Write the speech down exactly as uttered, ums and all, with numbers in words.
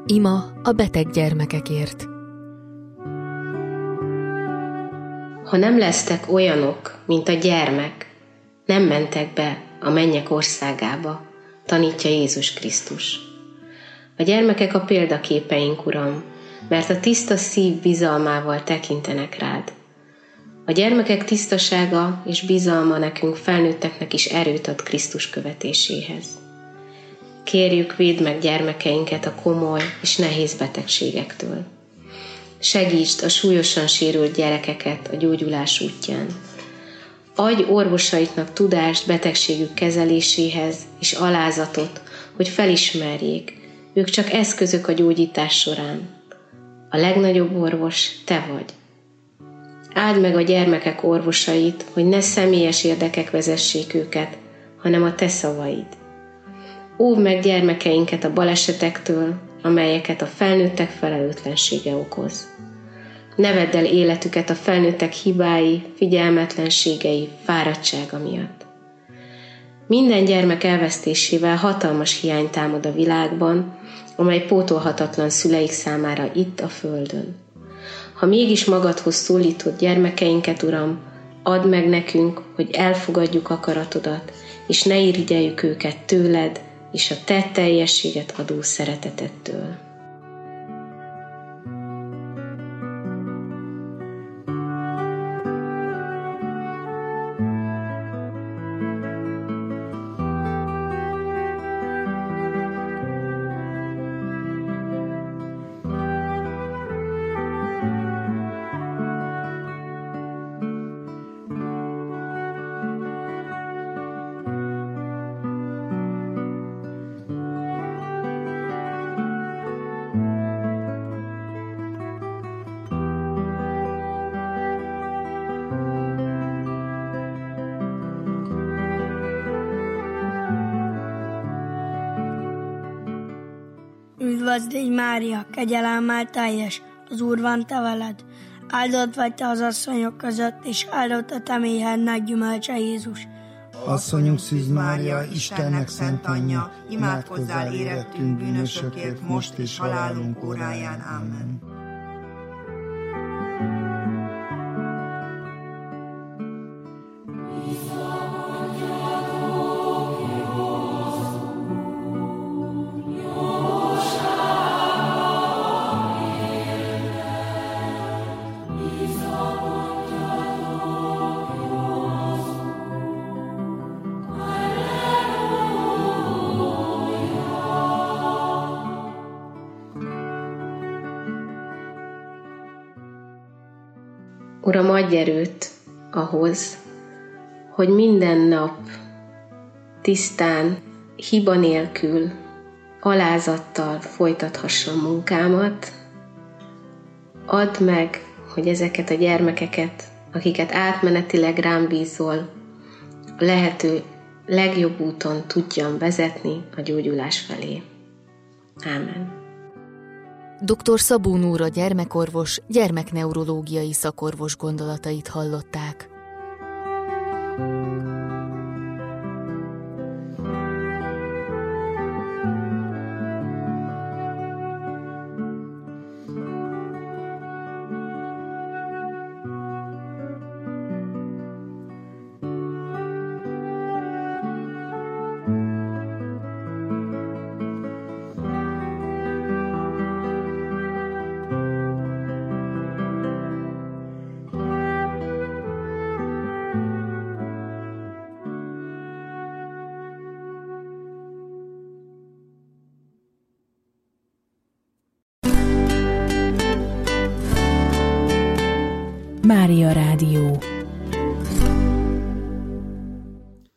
Ima a beteg gyermekekért. Ha nem lesztek olyanok, mint a gyermek, nem mentek be a mennyek országába, tanítja Jézus Krisztus. A gyermekek a példaképeink, Uram, mert a tiszta szív bizalmával tekintenek rád. A gyermekek tisztasága és bizalma nekünk felnőtteknek is erőt ad Krisztus követéséhez. Kérjük, védd meg gyermekeinket a komoly és nehéz betegségektől. Segítsd a súlyosan sérült gyerekeket a gyógyulás útján. Adj orvosaiknak tudást betegségük kezeléséhez és alázatot, hogy felismerjék, ők csak eszközök a gyógyítás során. A legnagyobb orvos te vagy. Áld meg a gyermekek orvosait, hogy ne személyes érdekek vezessék őket, hanem a te szavaid. Óvd meg gyermekeinket a balesetektől, amelyeket a felnőttek felelőtlensége okoz. Ne vedd el életüket a felnőttek hibái, figyelmetlenségei, fáradtsága miatt. Minden gyermek elvesztésével hatalmas hiány támad a világban, amely pótolhatatlan szüleik számára itt a földön. Ha mégis magadhoz szólítod gyermekeinket, Uram, add meg nekünk, hogy elfogadjuk akaratodat, és ne irigyeljük őket tőled, és a te teljességet adó szeretetettől. Üdvözlégy Mária, kegyelemmel teljes, az Úr van te veled. Áldott vagy te az asszonyok között, és áldott a te méhednek gyümölcse Jézus. Asszonyunk Szűz Mária, Istennek szent anyja, imádkozzál érettünk bűnösökért, most és halálunk óráján. Amen. Uram, adj erőt ahhoz, hogy minden nap tisztán, hiba nélkül, alázattal folytathassam munkámat. Add meg, hogy ezeket a gyermekeket, akiket átmenetileg rám bízol, a lehető legjobb úton tudjam vezetni a gyógyulás felé. Ámen. doktor Szabó Nóra gyermekorvos, gyermekneurológiai szakorvos gondolatait hallották. Mária Rádió.